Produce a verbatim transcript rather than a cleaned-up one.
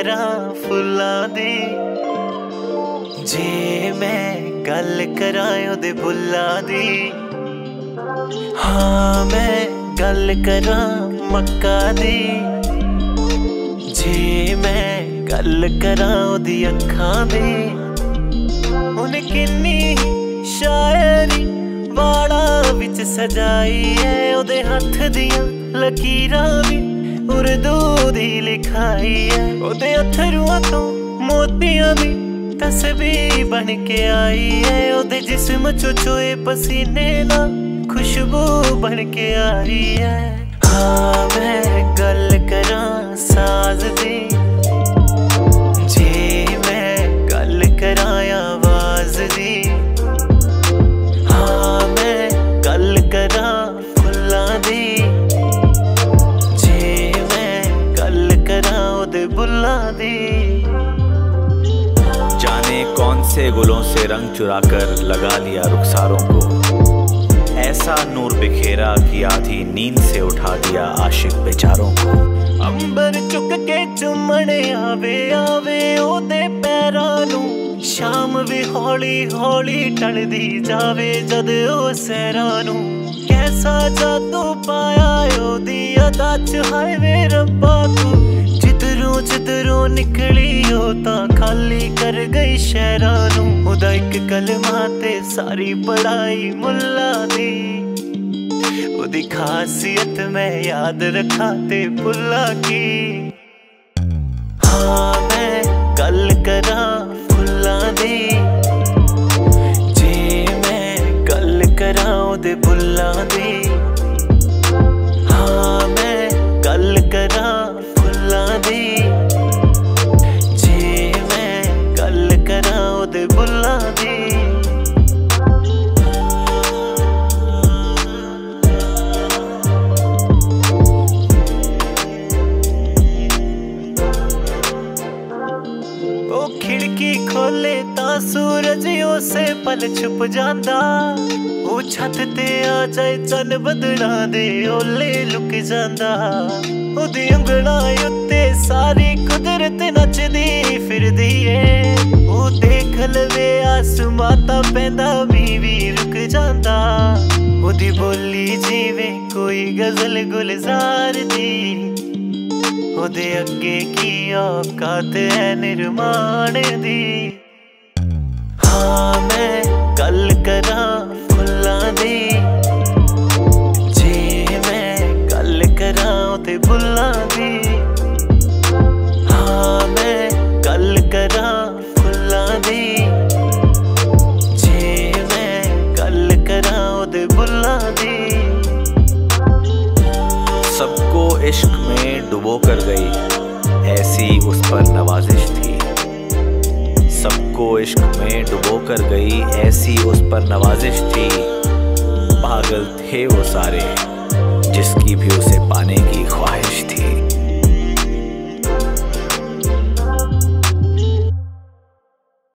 करा फुल्लां दी, जे मैं गल करा ओदे बुल्लां दी। हाँ मैं गल करा मक्का दी, जे मैं गल करा ओदी अखां दी। उन्हें किन्नी शायरी वाड़ा विच सजाई है, ओदे हत्थ दियां लकीरां भी उर्दू दी लिखाई है। ओदे अथरुआं तो मोतियां दी तस्बीह बन के आई है, ओदे जिस्म चो चोए पसीने ना खुशबू बन के आई है। हाँ मैं गल करा साज दी, जे मैं गल करा आवाज दी। हाँ मैं गल करा फुल्लां दी, जे मैं गल करा ओदे बुल्लां दी। जाने कौन से गुलों से रंग चुराकर लगा लिया रुखसारों को, ऐसा नूर बिखेरा कि आधी नींद से उठा दिया आशिक बेचारों को। अंबर चुक के चुमने आवे आवे ओदे पैरां नूं, शाम भी हौली हौली टलदी जावे जद ओ सैरां नूं। कैसा जादू पाया ओदी अदा च हाय वे रब्बा तू, जिधरों जिधरों निकली ओ तां खाली कर गई शहरां नूं। ओदा इक कलमा ते सारी पढ़ाई मुल्ला दी, ओदी खासियत मैं याद रखा ते भुल्ला की। हाँ मैं गल करा फुल्लां दी, जे मैं गल करा ओदे बुल्लां दी। हाँ मैं गल करा फुल्लां दी, जे मैं गल करा ओदे बुल्लां दी। खिड़की खोले ता सूरज उसे पल छुप जांदा, ओ छत ते आ जाए चन बदला दे ओले लुक जांदा। ओदी उंगलां उत्ते सारी कुदरत नचदी फिरदी ए, ओ देख लवे आसमां तां पैंदा भी भी रुक जांदा। ओदी बोली जिवें कोई गजल गुलजार दी, ओदे अगे की औकात है निर्माण दी। हाँ मैं गल करा फुल्लां दी, जे मैं गल करा ओदे बुल्लां दी। हाँ मैं गल करा फुल्लां दी, जे मैं गल करा ओदे बुल्लां दी। सबको इश्क में डुबो कर गई ऐसी उस पर नवाजिश थी, सबको इश्क में डुबो कर गई ऐसी उस पर नवाजिश थी। पागल थे वो सारे जिसकी भी उसे पाने की ख्वाहिश थी।